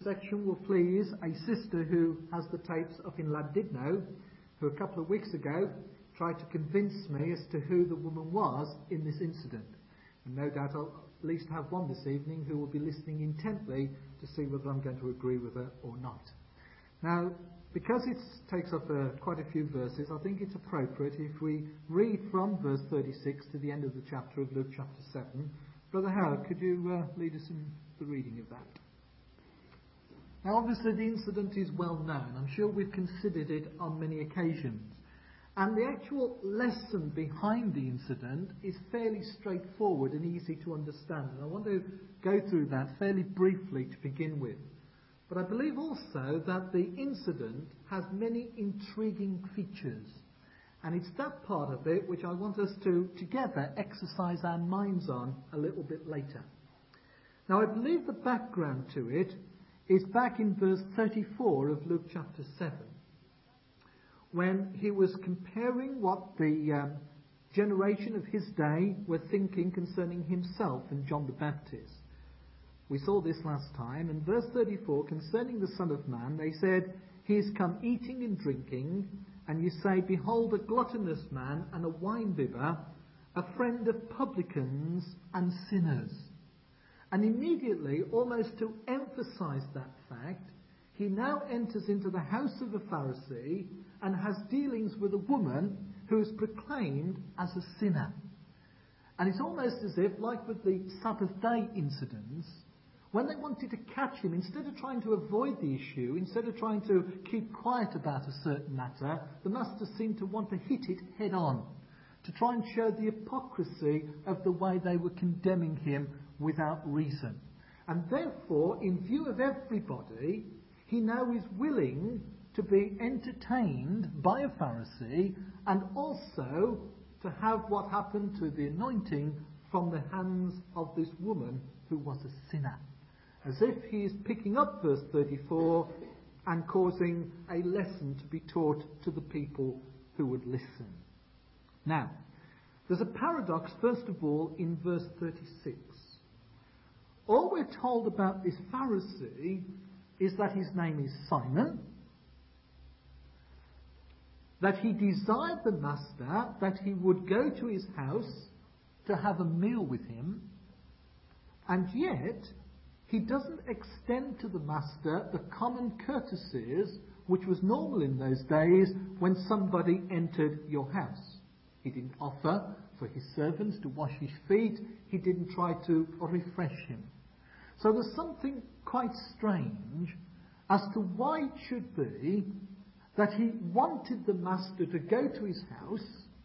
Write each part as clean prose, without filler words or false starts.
Section will please a sister who has the tapes up in Llandudno, who a couple of weeks ago tried to convince me as to who the woman was in this incident. And no doubt I'll at least have one this evening who will be listening intently to see whether I'm going to agree with her or not. Now, because it takes up quite a few verses, I think it's appropriate if we read from verse 36 to the end of the chapter of Luke chapter 7. Brother Howard, could you lead us in the reading of that? Now, obviously the incident is well known. I'm sure we've considered it on many occasions. And the actual lesson behind the incident is fairly straightforward and easy to understand. And I want to go through that fairly briefly to begin with. But I believe also that the incident has many intriguing features. And it's that part of it which I want us to together exercise our minds on a little bit later. Now, I believe the background to it is back in verse 34 of Luke chapter 7, when he was comparing what the generation of his day were thinking concerning himself and John the Baptist. We saw this last time. In verse 34, concerning the Son of Man, they said, "He is come eating and drinking, and you say, Behold, a gluttonous man and a winebibber, a friend of publicans and sinners." And immediately, almost to emphasize that fact, he now enters into the house of a Pharisee and has dealings with a woman who is proclaimed as a sinner. And it's almost as if, like with the Sabbath day incidents, when they wanted to catch him, instead of trying to avoid the issue, instead of trying to keep quiet about a certain matter, the master seemed to want to hit it head on, to try and show the hypocrisy of the way they were condemning him without reason. And therefore, in view of everybody, he now is willing to be entertained by a Pharisee and also to have what happened to the anointing from the hands of this woman who was a sinner. As if he is picking up verse 34 and causing a lesson to be taught to the people who would listen. Now, there's a paradox, first of all, in verse 36. All we're told about this Pharisee is that his name is Simon, that he desired the master that he would go to his house to have a meal with him, and yet he doesn't extend to the master the common courtesies which was normal in those days when somebody entered your house. He didn't offer for his servants to wash his feet. He didn't try to refresh him. So there's something quite strange as to why it should be that he wanted the master to go to his house,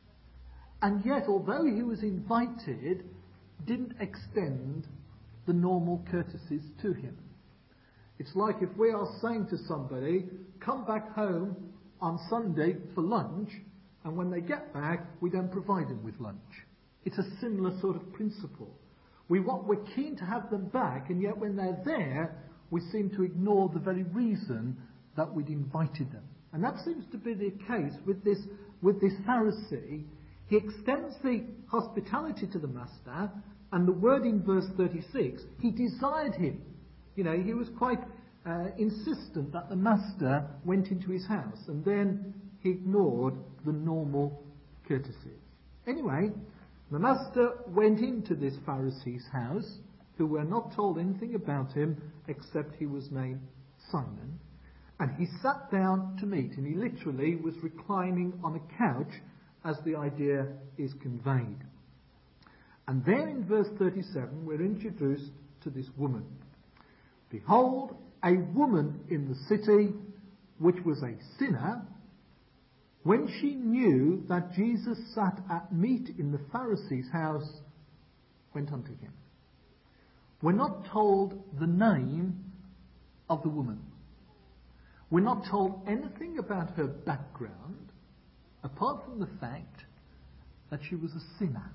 and yet, although he was invited, didn't extend the normal courtesies to him. It's like if we are saying to somebody, come back home on Sunday for lunch, and when they get back, we don't provide them with lunch. It's a similar sort of principle. We're keen to have them back, and yet when they're there, we seem to ignore the very reason that we'd invited them. And that seems to be the case with this Pharisee. He extends the hospitality to the master, and the word in verse 36, he desired him. You know, he was quite insistent that the master went into his house, and then he ignored the normal courtesies. Anyway, the master went into this Pharisee's house, who were not told anything about him except he was named Simon, and he sat down to meat, and he literally was reclining on a couch as the idea is conveyed. And then in verse 37 we're introduced to this woman. Behold, a woman in the city, which was a sinner, when she knew that Jesus sat at meat in the Pharisee's house, went unto him. We're not told the name of the woman. We're not told anything about her background, apart from the fact that she was a sinner.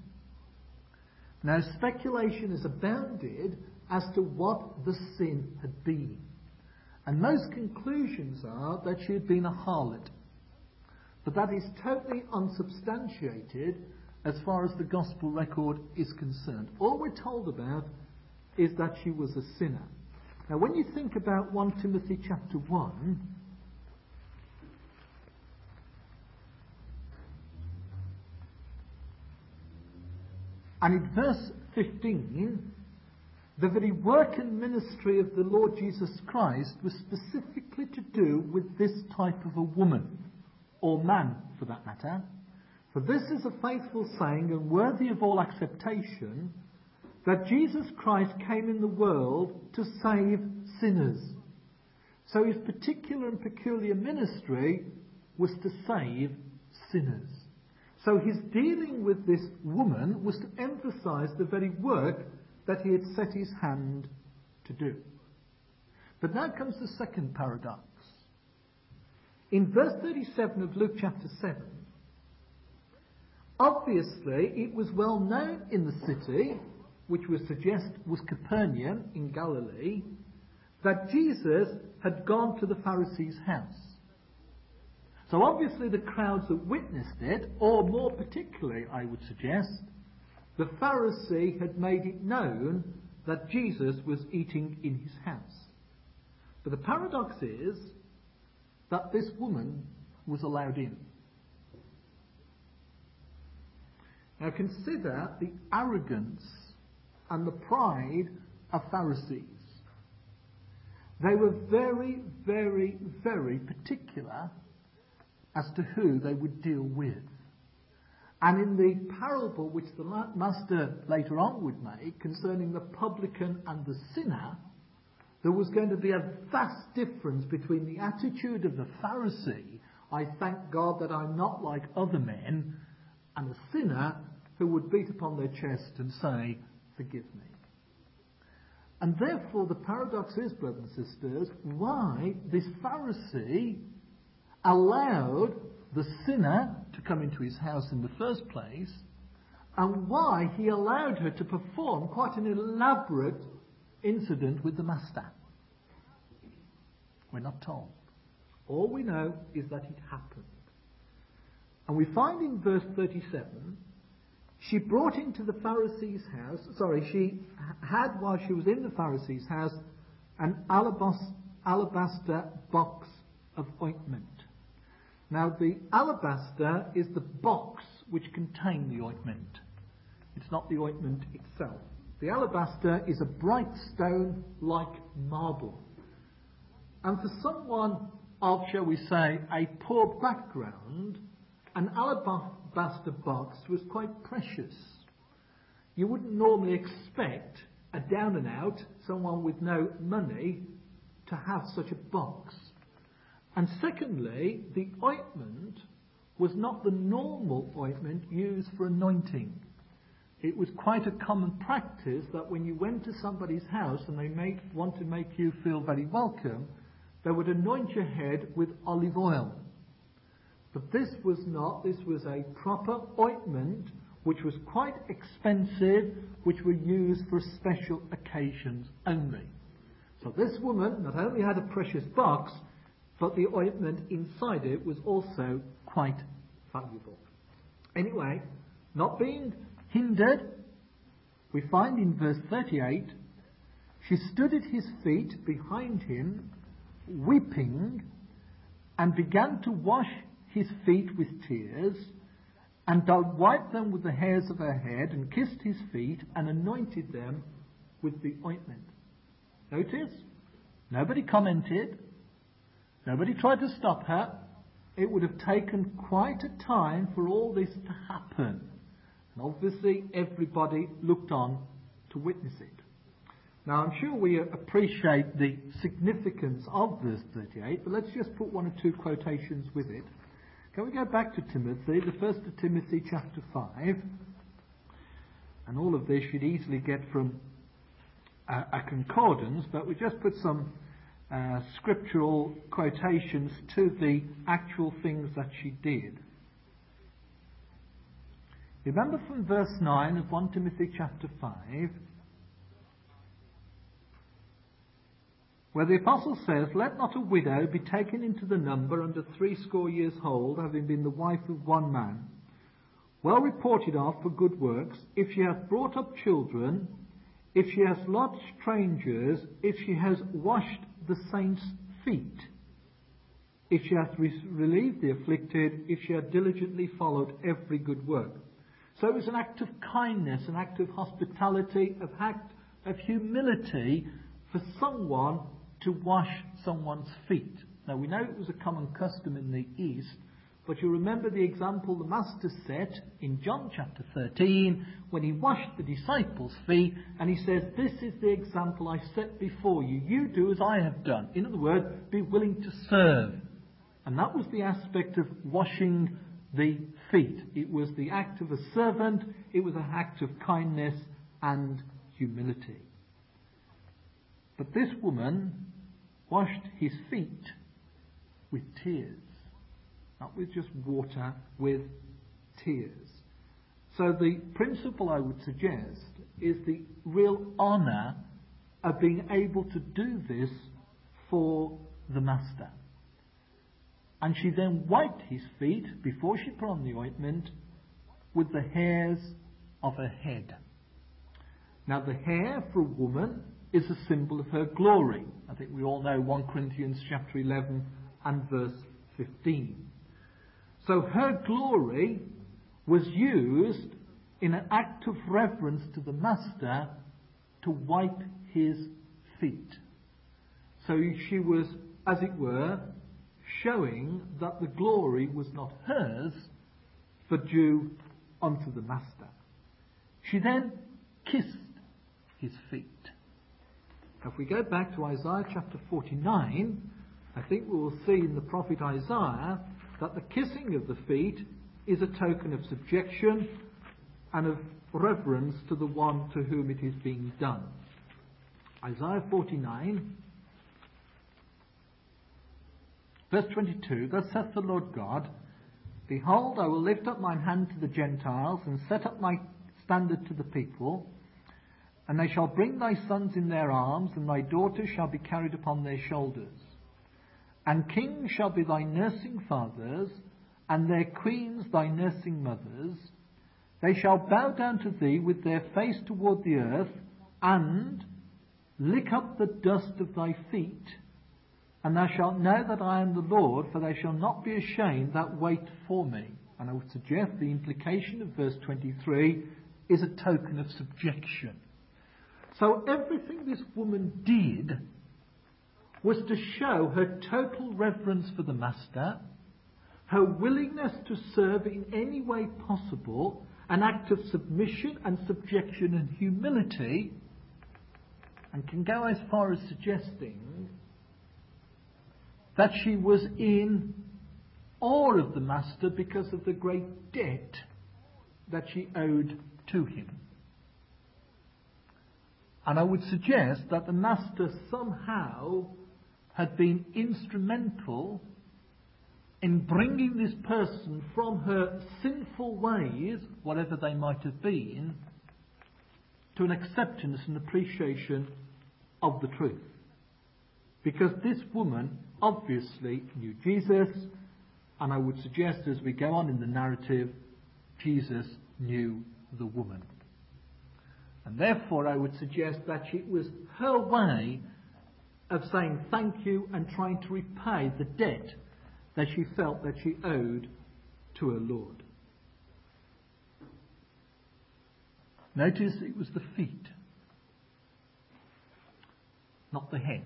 Now, speculation has abounded as to what the sin had been. And most conclusions are that she had been a harlot. But that is totally unsubstantiated as far as the gospel record is concerned. All we're told about is that she was a sinner. Now, when you think about 1 Timothy chapter 1, and in verse 15, the very work and ministry of the Lord Jesus Christ was specifically to do with this type of a woman, or man for that matter. For this is a faithful saying and worthy of all acceptation, that Jesus Christ came in the world to save sinners. So his particular and peculiar ministry was to save sinners. So his dealing with this woman was to emphasize the very work that he had set his hand to do. But now comes the second paradox. In verse 37 of Luke chapter 7, obviously it was well known in the city, which would suggest was Capernaum in Galilee, that Jesus had gone to the Pharisee's house. So obviously the crowds that witnessed it, or more particularly I would suggest, the Pharisee had made it known that Jesus was eating in his house. But the paradox is that this woman was allowed in. Now consider the arrogance and the pride of Pharisees. They were very, very, very particular as to who they would deal with. And in the parable which the Master later on would make concerning the publican and the sinner, there was going to be a vast difference between the attitude of the Pharisee, I thank God that I'm not like other men, and a sinner who would beat upon their chest and say, forgive me. And therefore the paradox is, brothers and sisters, why this Pharisee allowed the sinner to come into his house in the first place, and why he allowed her to perform quite an elaborate incident with the Master. We're not told. All we know is that it happened. And we find in verse 37, she brought into the Pharisee's house, she had, while she was in the Pharisee's house, an alabaster box of ointment. Now, the alabaster is the box which contained the ointment. It's not the ointment itself. The alabaster is a bright stone like marble. And for someone of, shall we say, a poor background, an alabaster box was quite precious. You wouldn't normally expect a down and out, someone with no money, to have such a box. And secondly, the ointment was not the normal ointment used for anointing. It was quite a common practice that when you went to somebody's house and they want to make you feel very welcome, they would anoint your head with olive oil. But this was not. This was a proper ointment which was quite expensive, which were used for special occasions only. So this woman not only had a precious box, but the ointment inside it was also quite valuable. Anyway, not being hindered, we find in verse 38, she stood at his feet behind him, weeping, and began to wash his feet with tears, and wiped them with the hairs of her head, and kissed his feet, and anointed them with the ointment. Notice, nobody commented, nobody tried to stop her. It would have taken quite a time for all this to happen. And obviously everybody looked on to witness it. Now I'm sure we appreciate the significance of verse 38, but let's just put one or two quotations with it. Can we go back to Timothy, the first of Timothy chapter 5? And all of this you'd easily get from a concordance, but we just put some scriptural quotations to the actual things that she did. Remember from verse 9 of 1 Timothy chapter 5, where the apostle says, "Let not a widow be taken into the number under 80 years old, having been the wife of one man, well reported of for good works, if she hath brought up children if she has lodged strangers, if she has washed the saints' feet, if she hath relieved the afflicted, if she hath diligently followed every good work. So it was an act of kindness, an act of hospitality, an act of humility for someone to wash someone's feet. Now we know it was a common custom in the East, but you remember the example the Master set in John chapter 13 when he washed the disciples' feet, and he says, "This is the example I set before you. You do as I have done." In other words, be willing to serve. And that was the aspect of washing the feet. It was the act of a servant. It was an act of kindness and humility. But this woman washed his feet with tears. Not with just water, with tears. So the principle I would suggest is the real honour of being able to do this for the Master. And she then wiped his feet, before she put on the ointment, with the hairs of her head. Now the hair for a woman is a symbol of her glory. I think we all know 1 Corinthians chapter 11 and verse 15. So her glory was used in an act of reverence to the Master to wipe his feet. So she was, as it were, showing that the glory was not hers, but due unto the Master. She then kissed his feet. If we go back to Isaiah chapter 49, I think we will see in the prophet Isaiah that the kissing of the feet is a token of subjection and of reverence to the one to whom it is being done. Isaiah 49, verse 22, "Thus saith the Lord God, Behold, I will lift up mine hand to the Gentiles, and set up my standard to the people, and they shall bring thy sons in their arms, and thy daughters shall be carried upon their shoulders. And kings shall be thy nursing fathers, and their queens thy nursing mothers. They shall bow down to thee with their face toward the earth, and lick up the dust of thy feet. And thou shalt know that I am the Lord, for they shall not be ashamed that wait for me." And I would suggest the implication of verse 23 is a token of subjection. So everything this woman did was to show her total reverence for the Master, her willingness to serve in any way possible, an act of submission and subjection and humility, and can go as far as suggesting that she was in awe of the Master because of the great debt that she owed to him. And I would suggest that the Master somehow had been instrumental in bringing this person from her sinful ways, whatever they might have been, to an acceptance and appreciation of the truth. Because this woman obviously knew Jesus, and I would suggest as we go on in the narrative, Jesus knew the woman. And therefore I would suggest that it was her way of saying thank you and trying to repay the debt that she felt that she owed to her Lord. Notice it was the feet, not the head.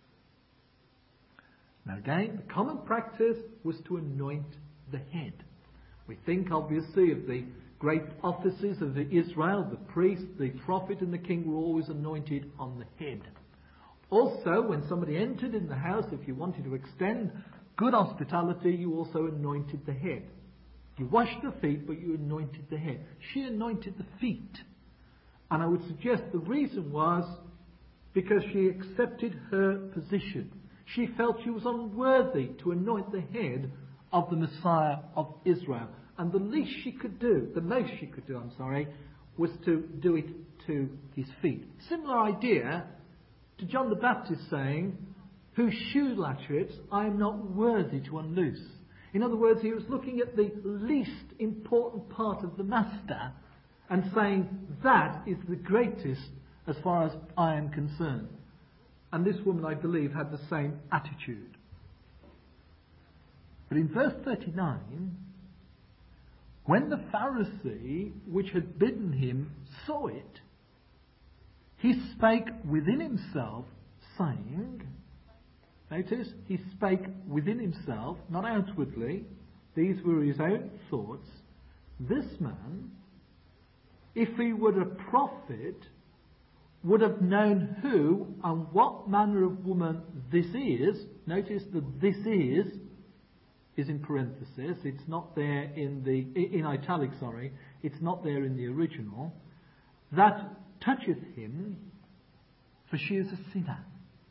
Now again, the common practice was to anoint the head. We think obviously of the great offices of Israel, the priest, the prophet and the king were always anointed on the head. Also, when somebody entered in the house, if you wanted to extend good hospitality, you also anointed the head. You washed the feet, but you anointed the head. She anointed the feet. And I would suggest the reason was because she accepted her position. She felt she was unworthy to anoint the head of the Messiah of Israel. And the most she could do, was to do it to his feet. Similar idea to John the Baptist saying, "Whose shoe latchets I am not worthy to unloose." In other words, he was looking at the least important part of the Master and saying that is the greatest as far as I am concerned. And this woman, I believe, had the same attitude. But in verse 39, when the Pharisee which had bidden him saw it, he spake within himself, saying, notice, he spake within himself, not outwardly, these were his own thoughts, this man, if he were a prophet, would have known who and what manner of woman this is. Notice that this is in parenthesis. It's not there in italics, sorry. It's not there in the original. That toucheth him, for she is a sinner.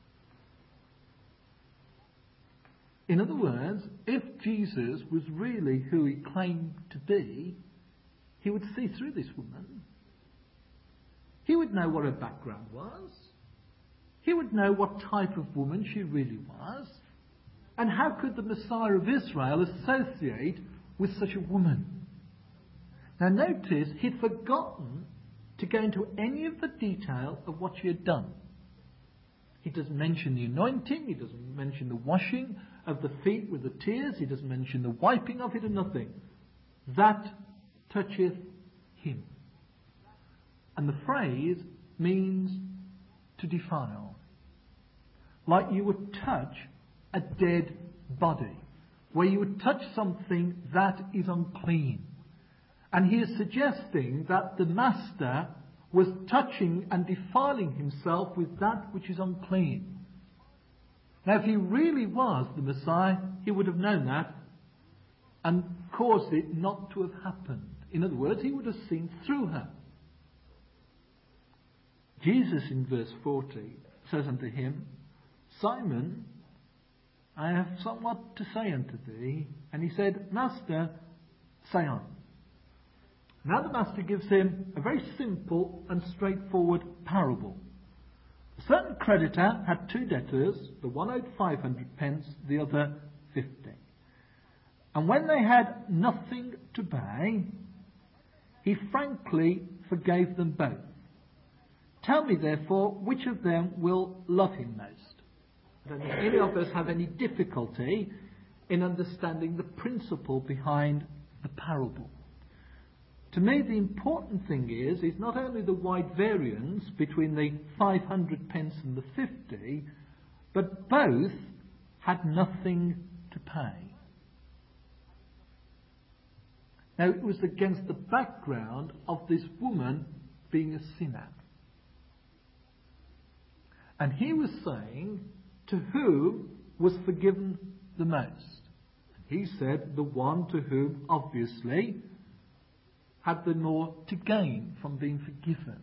In other words, if Jesus was really who he claimed to be, he would see through this woman. He would know what her background was. He would know what type of woman she really was. And how could the Messiah of Israel associate with such a woman? Now notice, he'd forgotten to go into any of the detail of what she had done. He doesn't mention the anointing, he doesn't mention the washing of the feet with the tears, he doesn't mention the wiping of it or nothing. That toucheth him. And the phrase means to defile. Like you would touch a dead body, where you would touch something that is unclean. And he is suggesting that the master was touching and defiling himself with that which is unclean. Now, if he really was the Messiah, he would have known that and caused it not to have happened. In other words, he would have seen through her. Jesus in verse 40 says unto him, Simon, I have somewhat to say unto thee. And he said, Master, say on. Now the master gives him a very simple and straightforward parable. A certain creditor had two debtors, the one owed 500 pence, the other 50. And when they had nothing to pay, he frankly forgave them both. Tell me therefore, which of them will love him most? I don't think any of us have any difficulty in understanding the principle behind the parable. To me, the important thing is not only the wide variance between the 500 pence and the 50, but both had nothing to pay. Now, it was against the background of this woman being a sinner. And he was saying, to whom was forgiven the most? He said, the one to whom, obviously, had the more to gain from being forgiven.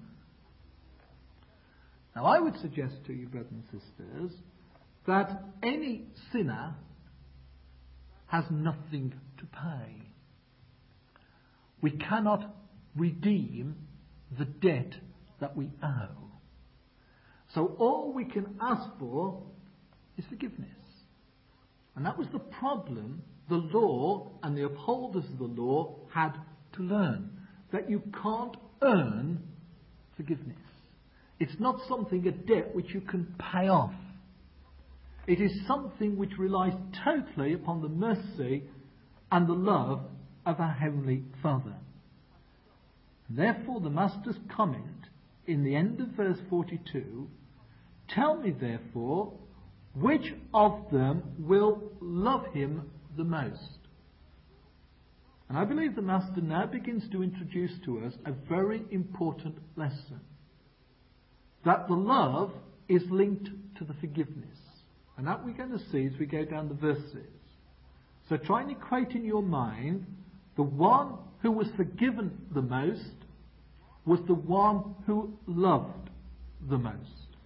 Now, I would suggest to you, brothers and sisters, that any sinner has nothing to pay. We cannot redeem the debt that we owe. So all we can ask for is forgiveness. And that was the problem the law and the upholders of the law had to learn. That you can't earn forgiveness. It's not something, a debt which you can pay off. It is something which relies totally upon the mercy and the love of our Heavenly Father. And therefore the Master's comment in the end of verse 42, tell me therefore, which of them will love him the most? And I believe the Master now begins to introduce to us a very important lesson. That the love is linked to the forgiveness. And that we're going to see as we go down the verses. So try and equate in your mind, the one who was forgiven the most was the one who loved the most.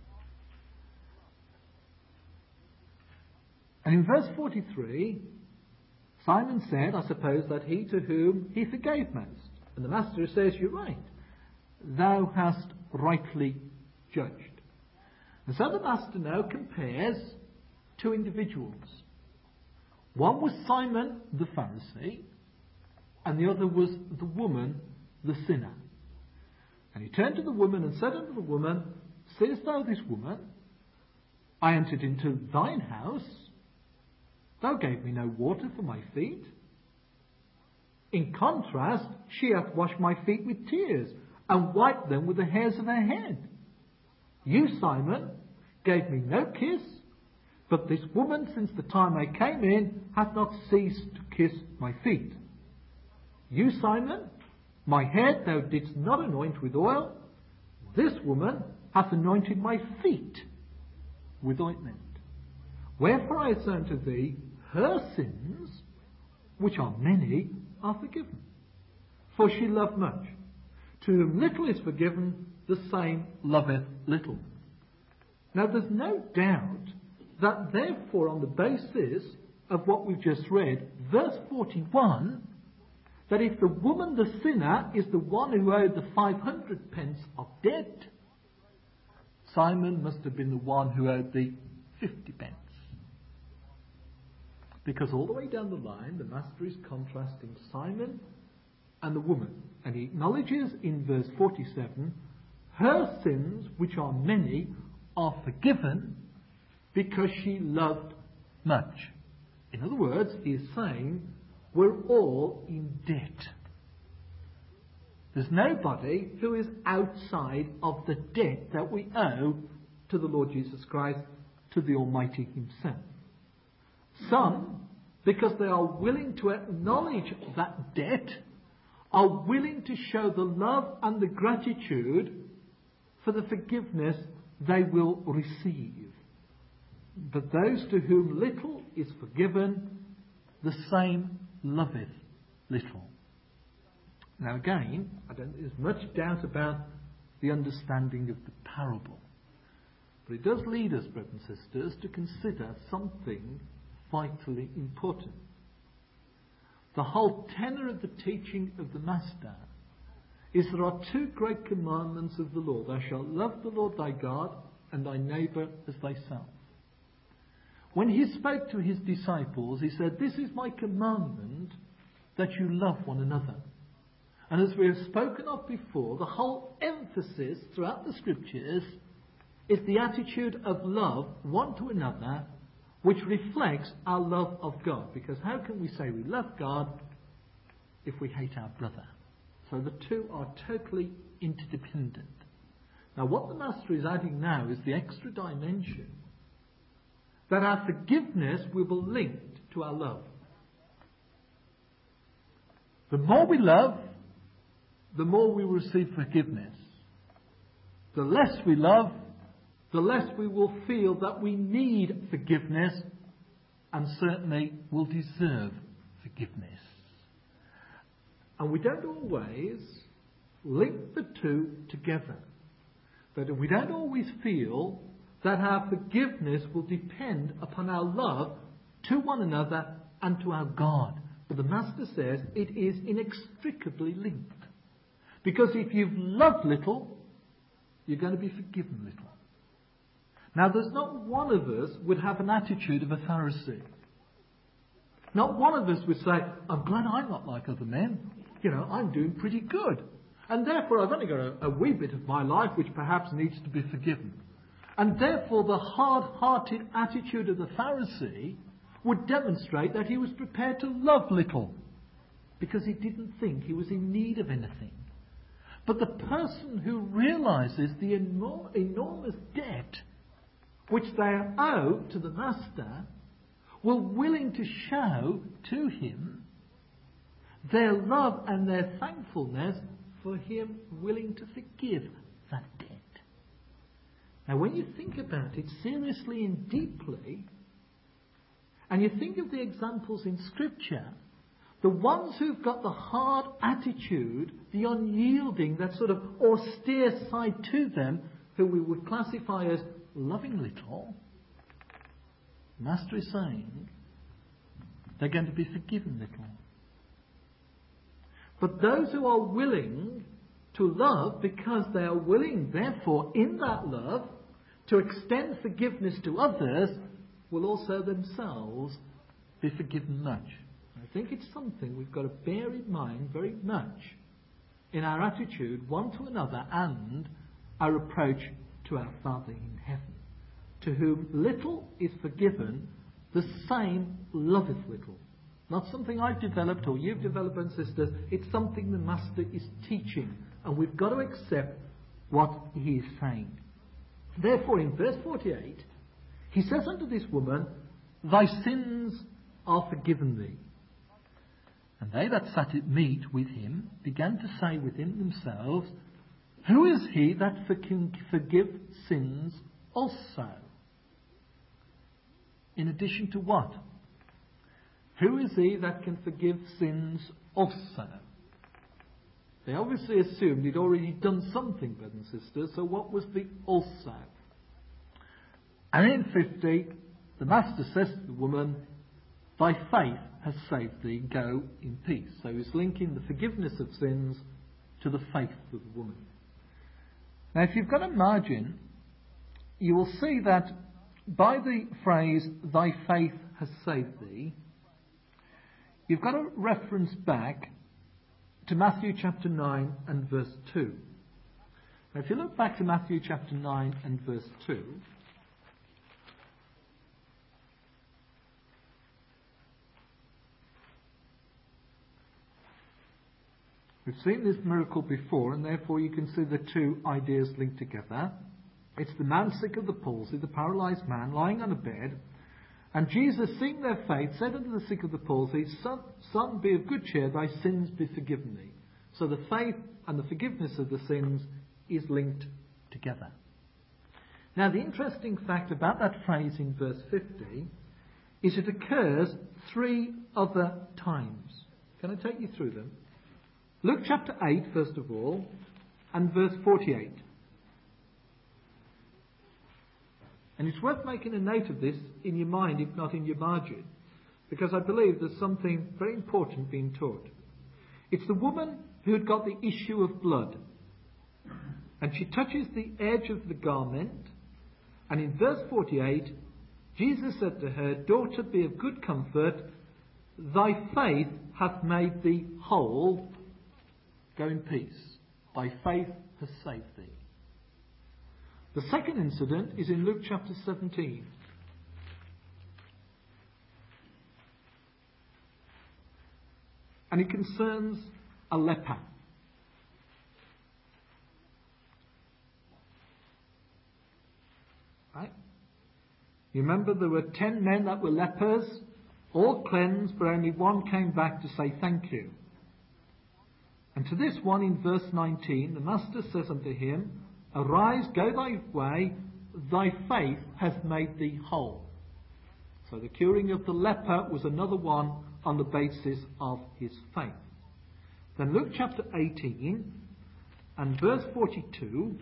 And in verse 43, Simon said, I suppose, that he to whom he forgave most. And the Master says, you're right. Thou hast rightly judged. And so the Master now compares two individuals. One was Simon the Pharisee, and the other was the woman, the sinner. And he turned to the woman and said unto the woman, Seest thou this woman? I entered into thine house. Thou gave me no water for my feet. In contrast, she hath washed my feet with tears, and wiped them with the hairs of her head. You, Simon, gave me no kiss, but this woman, since the time I came in, hath not ceased to kiss my feet. You, Simon, my head thou didst not anoint with oil. This woman hath anointed my feet with ointment. Wherefore I say unto thee, her sins, which are many, are forgiven. For she loved much. To whom little is forgiven, the same loveth little. Now there's no doubt that therefore, on the basis of what we've just read, verse 41, that if the woman, the sinner, is the one who owed the 500 pence of debt, Simon must have been the one who owed the 50 pence. Because all the way down the line, the Master is contrasting Simon and the woman. And he acknowledges in verse 47, her sins, which are many, are forgiven because she loved much. In other words, he is saying, we're all in debt. There's nobody who is outside of the debt that we owe to the Lord Jesus Christ, to the Almighty Himself. Some, because they are willing to acknowledge that debt, are willing to show the love and the gratitude for the forgiveness they will receive. But those to whom little is forgiven, the same loveth little. Now again, I don't think there's much doubt about the understanding of the parable. But it does lead us, brothers and sisters, to consider something vitally important. The whole tenor of the teaching of the Master is there are two great commandments of the law. Thou shalt love the Lord thy God and thy neighbour as thyself. When he spoke to his disciples, he said, this is my commandment, that you love one another. And as we have spoken of before, the whole emphasis throughout the Scriptures is the attitude of love one to another, which reflects our love of God. Because how can we say we love God if we hate our brother? So the two are totally interdependent. Now what the Master is adding now is the extra dimension that our forgiveness will be linked to our love. The more we love, the more we receive forgiveness. The less we love, the less we will feel that we need forgiveness, and certainly will deserve forgiveness. And we don't always link the two together. That we don't always feel that our forgiveness will depend upon our love to one another and to our God. But the Master says it is inextricably linked. Because if you've loved little, you're going to be forgiven little. Now there's not one of us would have an attitude of a Pharisee. Not one of us would say, I'm glad I'm not like other men. You know, I'm doing pretty good. And therefore I've only got a wee bit of my life which perhaps needs to be forgiven. And therefore the hard-hearted attitude of the Pharisee would demonstrate that he was prepared to love little. Because he didn't think he was in need of anything. But the person who realizes the enormous debt which they owe to the Master were willing to show to him their love and their thankfulness for him willing to forgive that debt. Now when you think about it seriously and deeply, and you think of the examples in Scripture, the ones who've got the hard attitude, the unyielding, that sort of austere side to them, who we would classify as loving little, the Master is saying they're going to be forgiven little. But those who are willing to love, because they are willing, therefore, in that love, to extend forgiveness to others, will also themselves be forgiven much. I think it's something we've got to bear in mind very much in our attitude one to another and our approach to our Father in heaven. To whom little is forgiven, the same loveth little. Not something I've developed or you've developed, brothers and sisters. It's something the Master is teaching. And we've got to accept what he is saying. Therefore, in verse 48, he says unto this woman, thy sins are forgiven thee. And they that sat at meat with him began to say within themselves, who is he that can forgive sins also? In addition to what? Who is he that can forgive sins also? They obviously assumed he'd already done something, brothers and sisters, so what was the also? And in 50, the Master says to the woman, thy faith has saved thee, go in peace. So he's linking the forgiveness of sins to the faith of the woman. Now if you've got a margin, you will see that by the phrase, thy faith has saved thee, you've got a reference back to Matthew chapter 9 and verse 2. Now if you look back to Matthew chapter 9 and verse 2, we've seen this miracle before, and therefore you can see the two ideas linked together. It's the man sick of the palsy, the paralysed man, lying on a bed. And Jesus, seeing their faith, said unto the sick of the palsy, Son, be of good cheer, thy sins be forgiven thee. So the faith and the forgiveness of the sins is linked together. Now the interesting fact about that phrase in verse 50 is it occurs 3 other times. Can I take you through them? Luke chapter 8, first of all, and verse 48. And it's worth making a note of this in your mind, if not in your margin, because I believe there's something very important being taught. It's the woman who had got the issue of blood. And she touches the edge of the garment. And in verse 48, Jesus said to her, Daughter, be of good comfort. Thy faith hath made thee whole. Go in peace. Thy faith has saved thee. The second incident is in Luke chapter 17. And it concerns a leper. Right? You remember there were 10 men that were lepers, all cleansed, but only one came back to say thank you. And to this one in verse 19, the Master says unto him, Arise, go thy way, thy faith hath made thee whole. So the curing of the leper was another one on the basis of his faith. Then Luke chapter 18 and verse 42,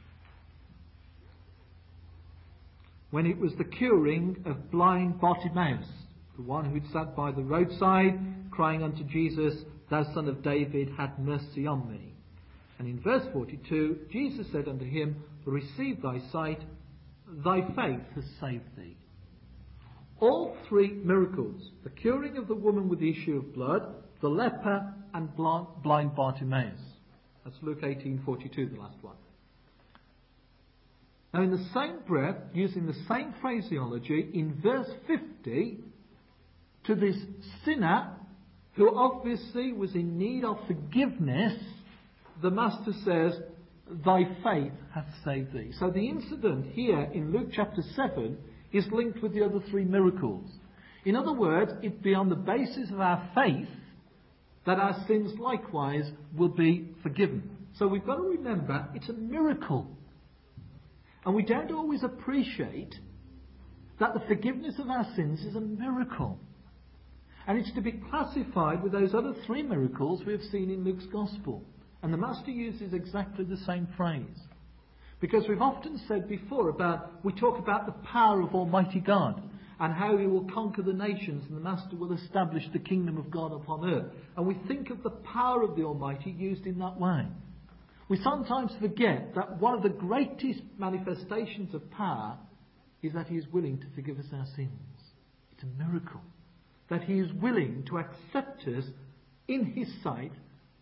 when it was the curing of blind Bartimaeus, the one who'd sat by the roadside, crying unto Jesus, Thou Son of David, have mercy on me. And in verse 42, Jesus said unto him, Receive thy sight, thy faith has saved thee. All 3 miracles, the curing of the woman with the issue of blood, the leper, and blind Bartimaeus. That's Luke 18:42, the last one. Now in the same breath, using the same phraseology, in verse 50, to this sinner who obviously was in need of forgiveness, the Master says, Thy faith hath saved thee. So the incident here in Luke chapter 7 is linked with the other 3 miracles. In other words, it'd be on the basis of our faith that our sins likewise will be forgiven. So we've got to remember, it's a miracle. And we don't always appreciate that the forgiveness of our sins is a miracle. And it's to be classified with those other 3 miracles we have seen in Luke's Gospel. And the Master uses exactly the same phrase. Because we've often said before we talk about the power of Almighty God and how He will conquer the nations and the Master will establish the kingdom of God upon earth. And we think of the power of the Almighty used in that way. We sometimes forget that one of the greatest manifestations of power is that He is willing to forgive us our sins. It's a miracle. That He is willing to accept us in His sight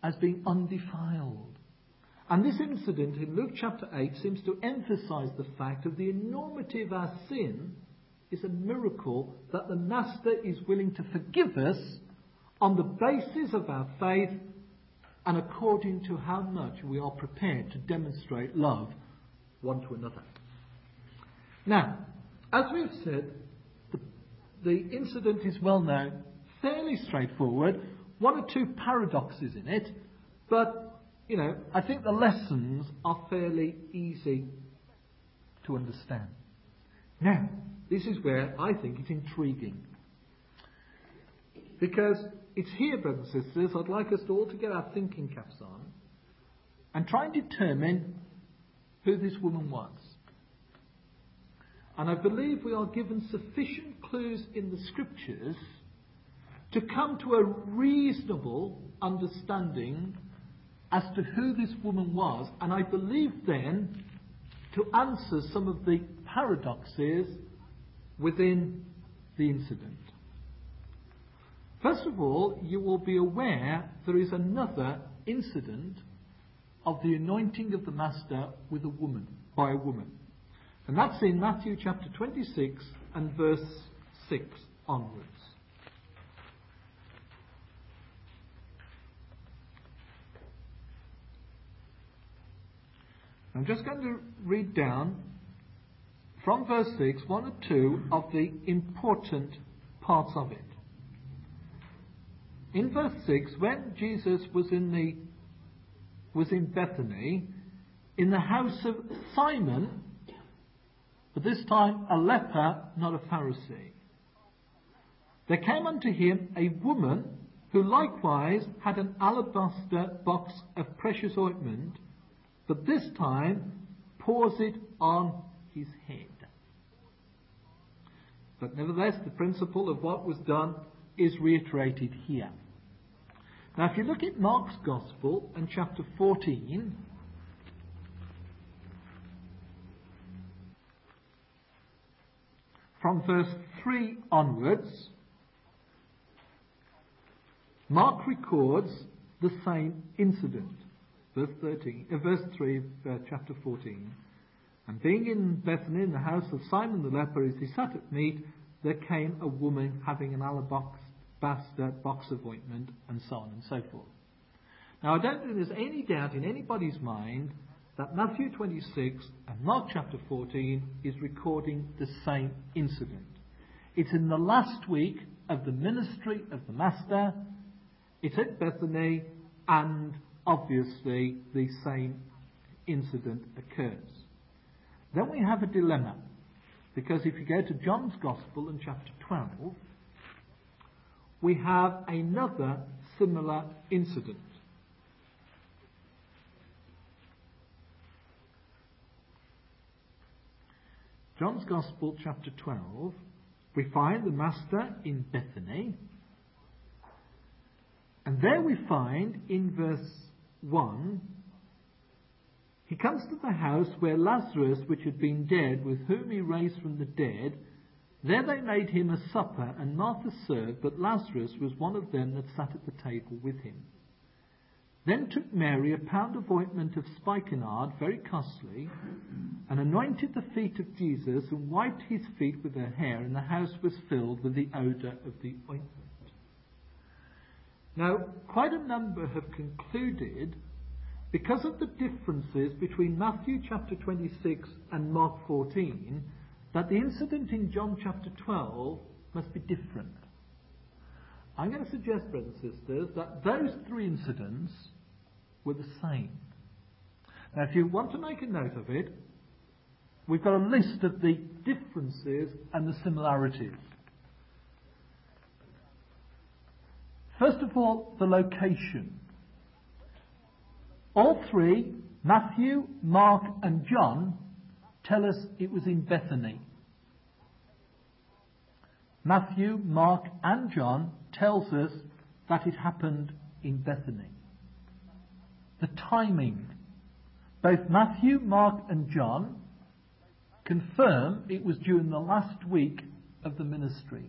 as being undefiled. And this incident in Luke chapter 8 seems to emphasize the fact of the enormity of our sin is a miracle that the Master is willing to forgive us on the basis of our faith and according to how much we are prepared to demonstrate love one to another. Now, as we've said, the incident is well known, fairly straightforward, one or two paradoxes in it, but I think the lessons are fairly easy to understand. Now, this is where I think it's intriguing. Because it's here, brothers and sisters, I'd like us to all to get our thinking caps on and try and determine who this woman was. And I believe we are given sufficient clues in the Scriptures to come to a reasonable understanding as to who this woman was, and I believe then to answer some of the paradoxes within the incident. First of all, you will be aware there is another incident of the anointing of the Master with a woman, by a woman. And that's in Matthew chapter 26 and verse 6 onwards. I'm just going to read down from verse 6, 1 or 2 of the important parts of it. In verse 6, when Jesus was in Bethany, in the house of Simon, but this time a leper, not a Pharisee, there came unto him a woman who likewise had an alabaster box of precious ointment, but this time pours it on his head. But nevertheless, the principle of what was done is reiterated here. Now, if you look at Mark's Gospel and chapter 14, from verse 3 onwards, Mark records the same incident. Verse 3 of chapter 14. And being in Bethany, in the house of Simon the leper, as he sat at meat, there came a woman having an alabaster box of ointment, and so on and so forth. Now, I don't think there's any doubt in anybody's mind that Matthew 26 and Mark chapter 14 is recording the same incident. It's in the last week of the ministry of the Master. It's at Bethany, and obviously the same incident occurs. Then we have a dilemma, because if you go to John's Gospel in chapter 12, we have another similar incident. John's Gospel chapter 12, we find the Master in Bethany, and there we find in verse 1, he comes to the house where Lazarus, which had been dead, with whom he raised from the dead, there they made him a supper, and Martha served, but Lazarus was one of them that sat at the table with him. Then took Mary a pound of ointment of spikenard, very costly, and anointed the feet of Jesus, and wiped his feet with her hair, and the house was filled with the odour of the ointment. Now, quite a number have concluded, because of the differences between Matthew chapter 26 and Mark 14, that the incident in John chapter 12 must be different. I'm going to suggest, brothers and sisters, that those three incidents were the same. Now, if you want to make a note of it, we've got a list of the differences and the similarities. First of all, the location. All three, Matthew, Mark and John, tell us it was in Bethany. Matthew, Mark and John tells us that it happened in Bethany. The timing. Both Matthew, Mark and John confirm it was during the last week of the ministry.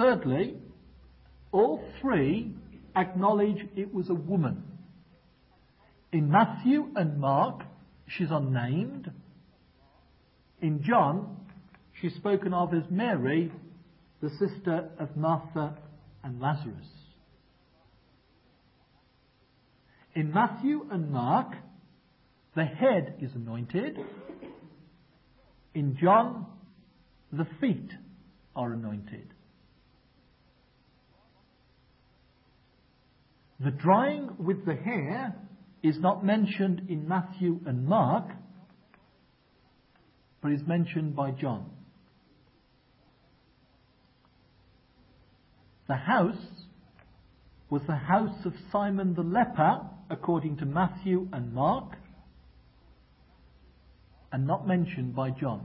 Thirdly, all three acknowledge it was a woman. In Matthew and Mark, she's unnamed. In John, she's spoken of as Mary, the sister of Martha and Lazarus. In Matthew and Mark, the head is anointed. In John, the feet are anointed. The drying with the hair is not mentioned in Matthew and Mark, but is mentioned by John. The house was the house of Simon the leper, according to Matthew and Mark, and not mentioned by John.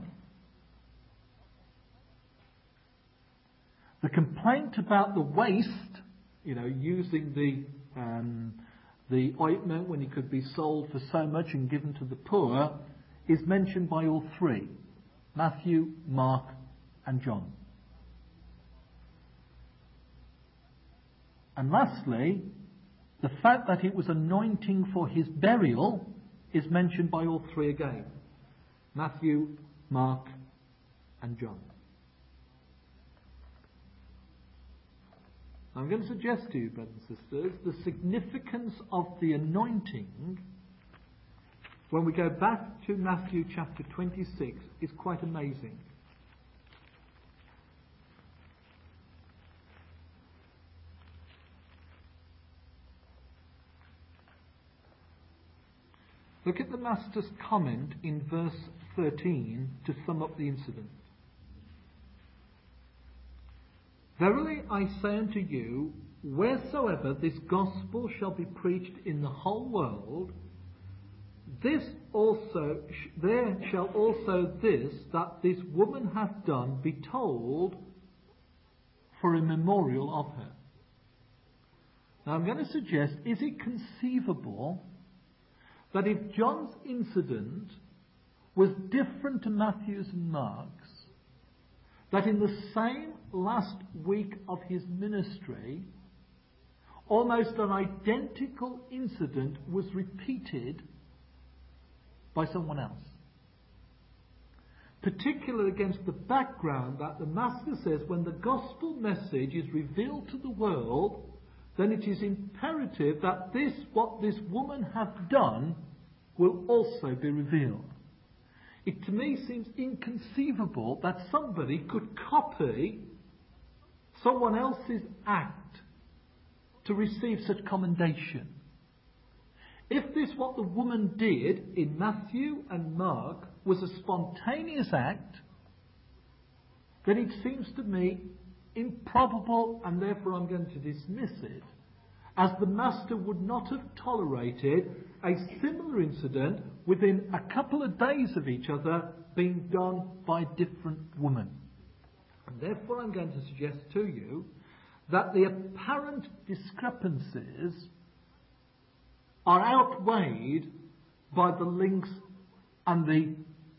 The complaint about the waste, using the ointment when it could be sold for so much and given to the poor, is mentioned by all three, Matthew, Mark and John. And lastly, the fact that it was anointing for his burial is mentioned by all three again, Matthew, Mark and John. I'm going to suggest to you, brothers and sisters, the significance of the anointing when we go back to Matthew chapter 26 is quite amazing. Look at the Master's comment in verse 13 to sum up the incident. Verily I say unto you, wheresoever this gospel shall be preached in the whole world, there shall also this that this woman hath done be told for a memorial of her. Now I'm going to suggest, is it conceivable that if John's incident was different to Matthew's and Mark's, that in the same last week of his ministry, almost an identical incident was repeated by someone else? Particularly against the background that the Master says when the gospel message is revealed to the world, then it is imperative that what this woman hath done, will also be revealed. It to me seems inconceivable that somebody could copy someone else's act to receive such commendation. If this, what the woman did in Matthew and Mark, was a spontaneous act, then it seems to me improbable, and therefore I'm going to dismiss it, as the Master would not have tolerated a similar incident within a couple of days of each other being done by different women. And therefore I'm going to suggest to you that the apparent discrepancies are outweighed by the links and the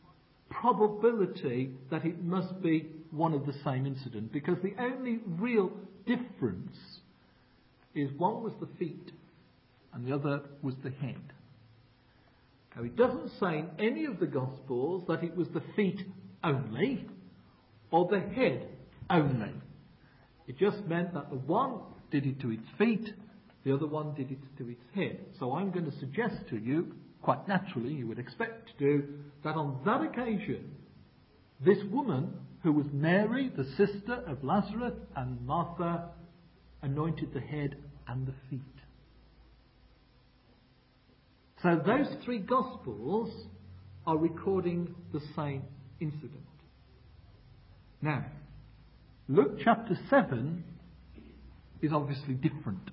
probability that it must be one of the same incident, because the only real difference is one was the feet and the other was the head. Now it doesn't say in any of the Gospels that it was the feet only or the head only. It just meant that the one did it to its feet, the other one did it to its head. So I'm going to suggest to you, quite naturally you would expect to do, that on that occasion, this woman, who was Mary, the sister of Lazarus and Martha, anointed the head and the feet. So those three Gospels are recording the same incident. Now, Luke chapter 7 is obviously different.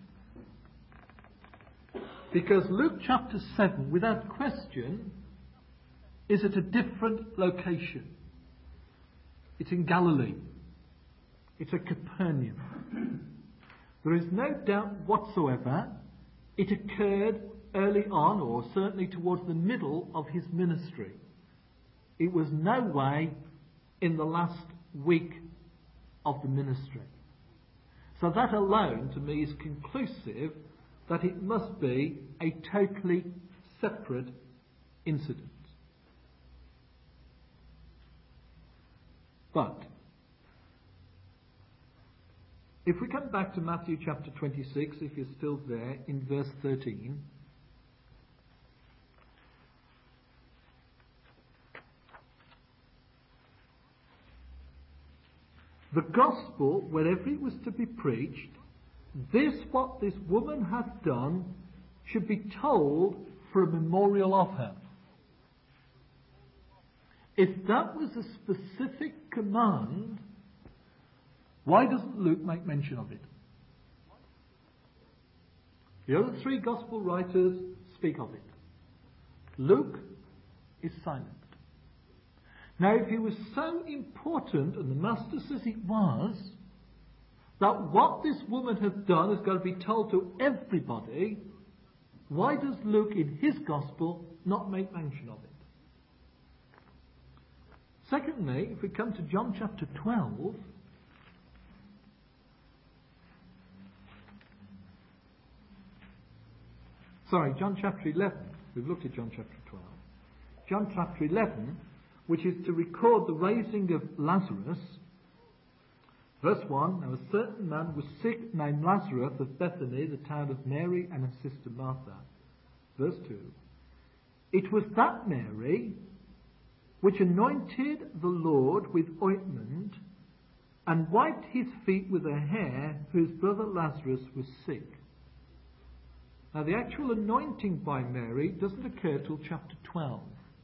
Because Luke chapter 7, without question, is at a different location. It's in Galilee. It's at Capernaum. There is no doubt whatsoever it occurred early on, or certainly towards the middle of his ministry. It was no way in the last week of the ministry. So that alone, to me, is conclusive that it must be a totally separate incident. But if we come back to Matthew chapter 26, if you're still there, in verse 13, the gospel, wherever it was to be preached, what this woman hath done, should be told for a memorial of her. If that was a specific command, why doesn't Luke make mention of it? The other three gospel writers speak of it. Luke is silent. Now, if it was so important, and the Master says it was, that what this woman had done is going to be told to everybody, why does Luke in his gospel not make mention of it? Secondly, if we come to John chapter 12, John chapter 11. We've looked at John chapter 12. John chapter 11, which is to record the raising of Lazarus. Verse 1, now a certain man was sick named Lazarus of Bethany, the town of Mary and her sister Martha. Verse 2, it was that Mary which anointed the Lord with ointment and wiped his feet with her hair, whose brother Lazarus was sick. Now the actual anointing by Mary doesn't occur till chapter 12.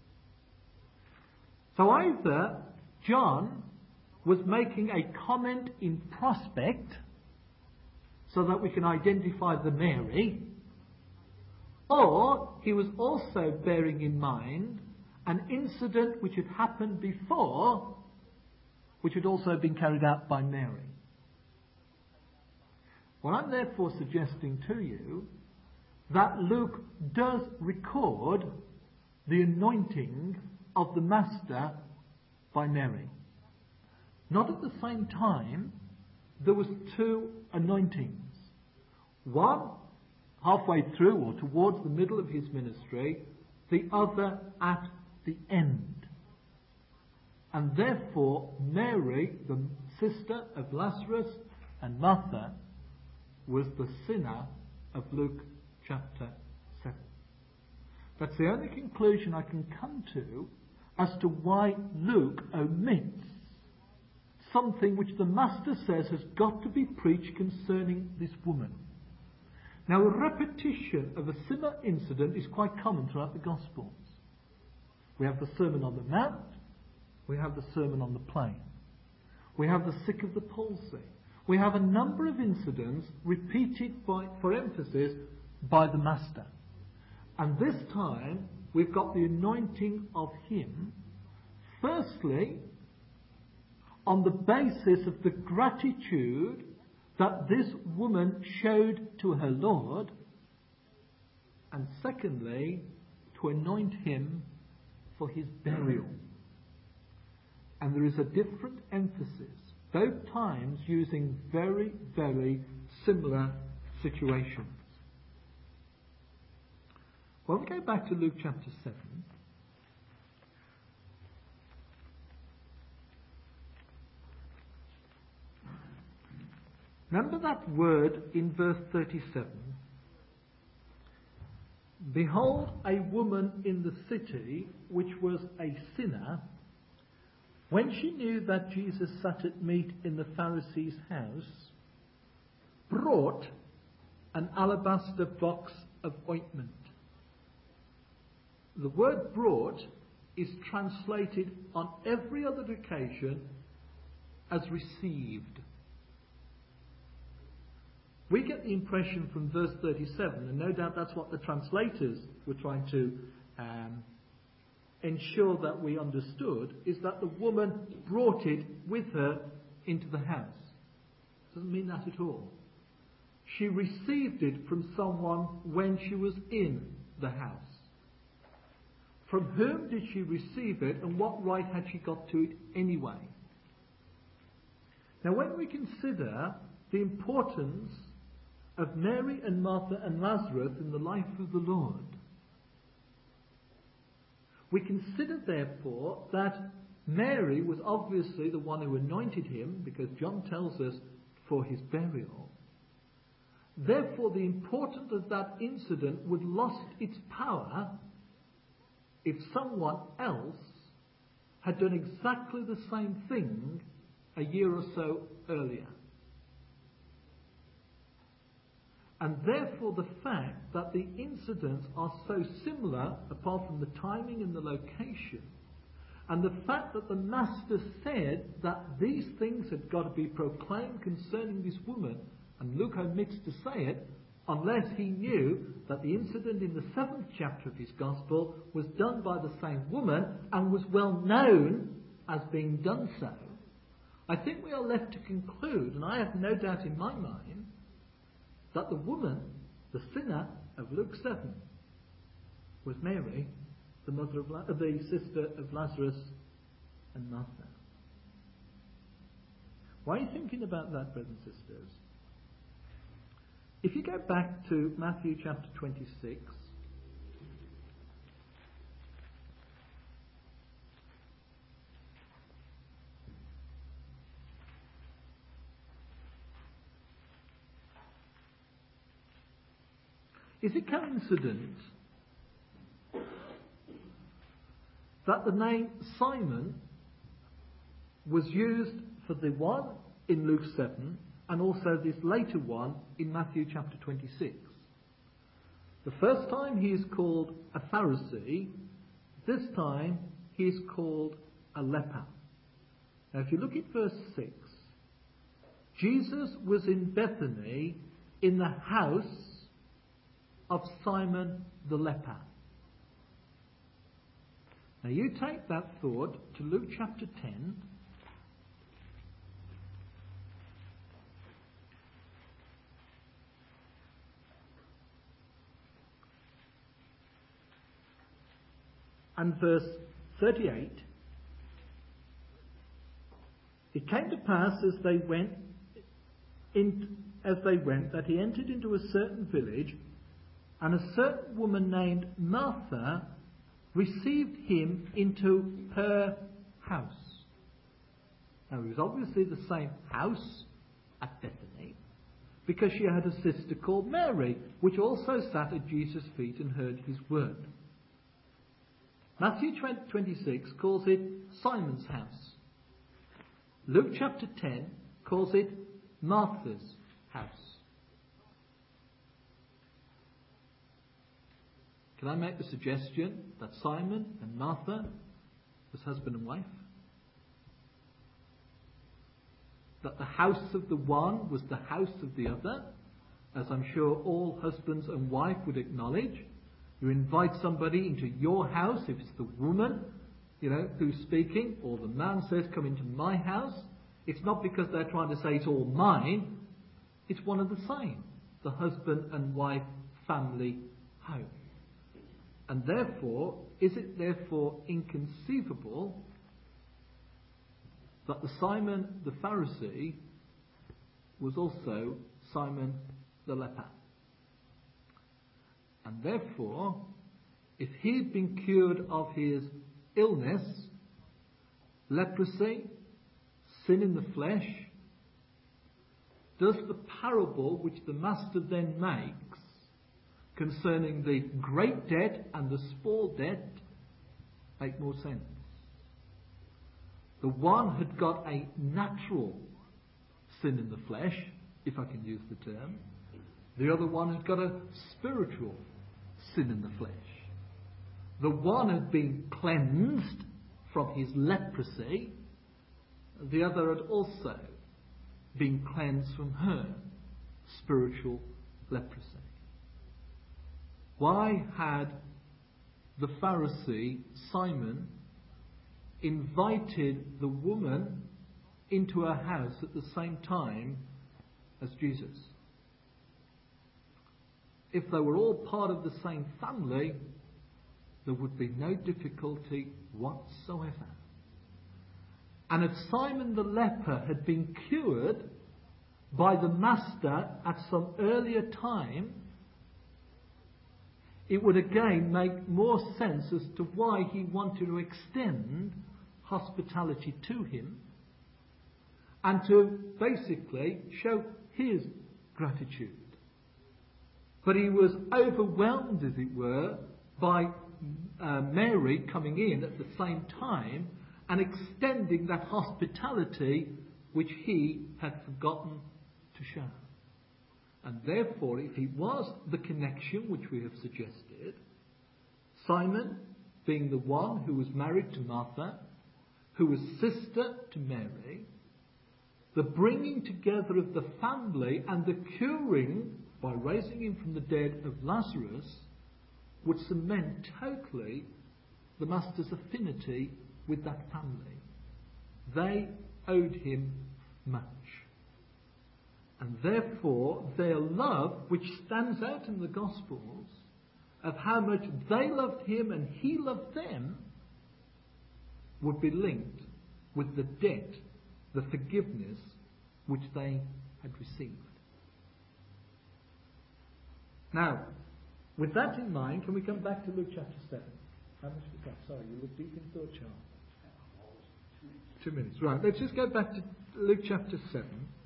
So either John was making a comment in prospect so that we can identify the Mary, or he was also bearing in mind an incident which had happened before, which had also been carried out by Mary. Well, I'm therefore suggesting to you that Luke does record the anointing of the Master by Mary. Not at the same time, there was two anointings. One halfway through or towards the middle of his ministry, the other at the end. And therefore, Mary, the sister of Lazarus and Martha, was the sinner of Luke chapter 7. That's the only conclusion I can come to as to why Luke omits something which the Master says has got to be preached concerning this woman. Now, a repetition of a similar incident is quite common throughout the Gospels. We have the Sermon on the Mount, we have the Sermon on the Plain, we have the sick of the palsy. We have a number of incidents repeated for emphasis by the Master. And this time, we've got the anointing of him, firstly, on the basis of the gratitude that this woman showed to her Lord, and secondly, to anoint him for his burial. And there is a different emphasis, both times using very, very similar situations. Well, we go back to Luke chapter 7. Remember that word in verse 37. Behold, a woman in the city, which was a sinner, when she knew that Jesus sat at meat in the Pharisee's house, brought an alabaster box of ointment. The word brought is translated on every other occasion as received. We get the impression from verse 37, and no doubt that's what the translators were trying to ensure that we understood, is that the woman brought it with her into the house. Doesn't mean that at all. She received it from someone when she was in the house. From whom did she receive it, and what right had she got to it anyway? Now, when we consider the importance of Mary and Martha and Lazarus in the life of the Lord. We consider, therefore, that Mary was obviously the one who anointed him, because John tells us, for his burial. Therefore, the importance of that incident would lost its power if someone else had done exactly the same thing a year or so earlier. And therefore the fact that the incidents are so similar, apart from the timing and the location, and the fact that the Master said that these things had got to be proclaimed concerning this woman, and Luke omits to say it, unless he knew that the incident in the 7th chapter of his Gospel was done by the same woman and was well known as being done so. I think we are left to conclude, and I have no doubt in my mind, that the woman, the sinner of Luke 7, was Mary, the mother of the sister of Lazarus and Martha. Why are you thinking about that, brothers and sisters? If you go back to Matthew chapter 26, is it coincidence that the name Simon was used for the one in Luke 7 and also this later one in Matthew chapter 26? The first time he is called a Pharisee, this time he is called a leper. Now if you look at verse 6, Jesus was in Bethany in the house of Simon the leper. Now you take that thought to Luke chapter 10, and verse 38. It came to pass as they went that he entered into a certain village, and a certain woman named Martha received him into her house. Now it was obviously the same house at Bethany, because she had a sister called Mary, which also sat at Jesus' feet and heard his word. Matthew 26 calls it Simon's house. Luke chapter 10 calls it Martha's house. Can I make the suggestion that Simon and Martha was husband and wife? That the house of the one was the house of the other, as I'm sure all husbands and wife would acknowledge. You invite somebody into your house, if it's the woman, who's speaking, or the man says, come into my house. It's not because they're trying to say it's all mine. It's one and the same. The husband and wife family home. And therefore, is it therefore inconceivable that the Simon the Pharisee was also Simon the leper? And therefore, if he had been cured of his illness, leprosy, sin in the flesh, does the parable which the Master then makes concerning the great debt and the small debt make more sense? The one had got a natural sin in the flesh, if I can use the term. The other one had got a spiritual sin in the flesh. The one had been cleansed from his leprosy. The other had also been cleansed from her spiritual leprosy. Why had the Pharisee Simon invited the woman into her house at the same time as Jesus? If they were all part of the same family, there would be no difficulty whatsoever. And if Simon the leper had been cured by the Master at some earlier time, it would again make more sense as to why he wanted to extend hospitality to him and to basically show his gratitude. But he was overwhelmed, as it were, by Mary coming in at the same time and extending that hospitality which he had forgotten to show. And therefore, if he was the connection which we have suggested, Simon being the one who was married to Martha, who was sister to Mary, the bringing together of the family and the curing by raising him from the dead of Lazarus would cement totally the Master's affinity with that family. They owed him much. And therefore, their love, which stands out in the Gospels, of how much they loved him and he loved them, would be linked with the debt, the forgiveness which they had received. Now, with that in mind, can we come back to Luke chapter 7? How much we got? Sorry, you look deep in thought, Charles. 2 minutes. Right, let's just go back to Luke chapter 7.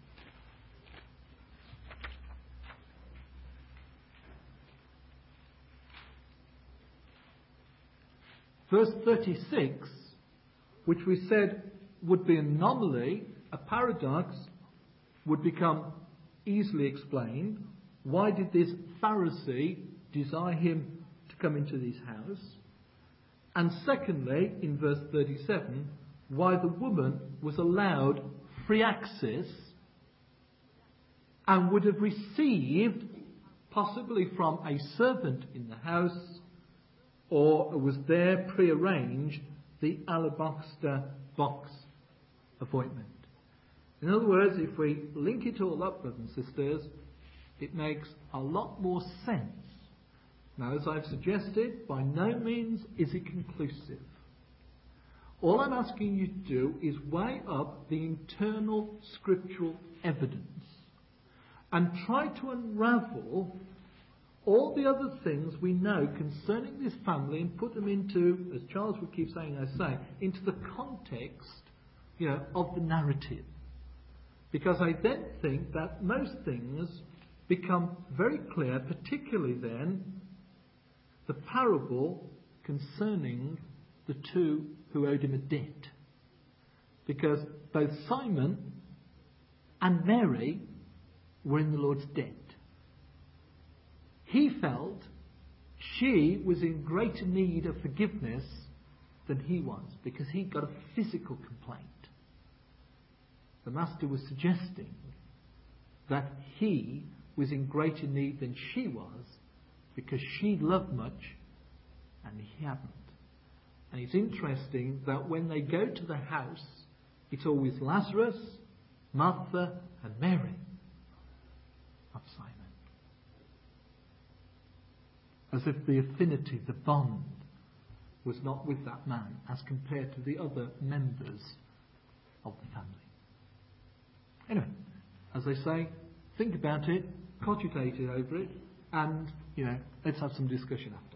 Verse 36, which we said would be an anomaly, a paradox, would become easily explained. Why did this Pharisee desire him to come into his house? And secondly, in verse 37, why the woman was allowed free access and would have received, possibly from a servant in the house, or was there prearranged, the alabaster box appointment. In other words, if we link it all up, brothers and sisters, it makes a lot more sense. Now, as I've suggested, by no means is it conclusive. All I'm asking you to do is weigh up the internal scriptural evidence and try to unravel all the other things we know concerning this family and put them into, as Charles would keep saying, into the context, of the narrative. Because I then think that most things become very clear, particularly then the parable concerning the two who owed him a debt. Because both Simon and Mary were in the Lord's debt. He felt she was in greater need of forgiveness than he was, because he'd got a physical complaint. The Master was suggesting that he was in greater need than she was, because she loved much and he hadn't. And it's interesting that when they go to the house, it's always Lazarus, Martha and Mary, not Simon. As if the affinity, the bond, was not with that man as compared to the other members of the family. Anyway, as I say, think about it, cogitate over it, and, let's have some discussion after.